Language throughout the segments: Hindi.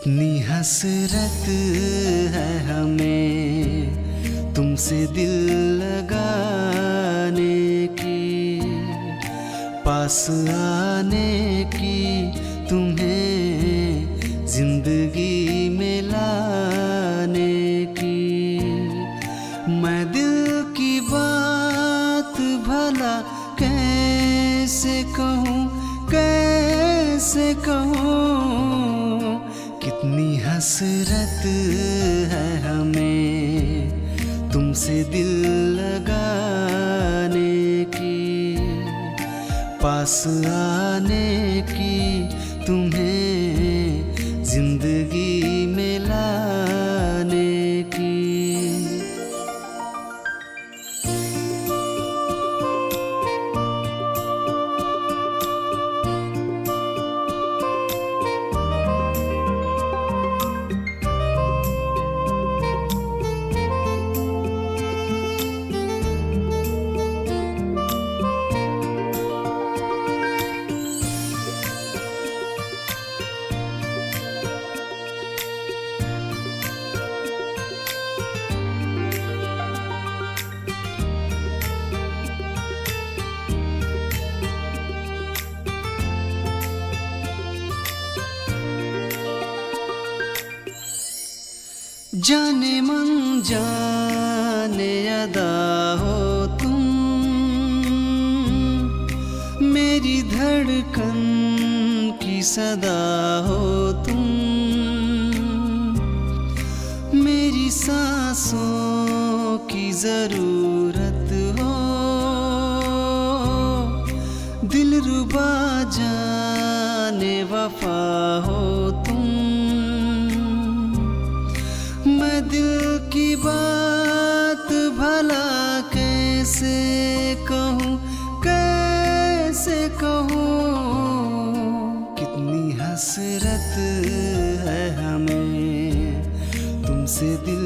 कितनी हसरत है हमें तुमसे दिल लगाने की, पास आने की, तुम्हें जिंदगी में लाने की। मैं दिल की बात भला कैसे कहूँ, कैसे कहूँ। कितनी हसरत है हमें तुमसे दिल लगाने की, पास आने की, तुम्हें जिंदगी में लाने की। जाने मन जाने अदा हो तुम, मेरी धड़कन की सदा हो तुम, मेरी सांसों की जरूरत हो, दिलरुबा जाने वफा हो तुम। मैं दिल की बात भला कैसे कहूँ, कैसे कहूँ। कितनी हसरत है हमें तुमसे दिल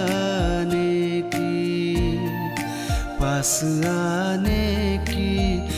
लगाने की, पास आने की,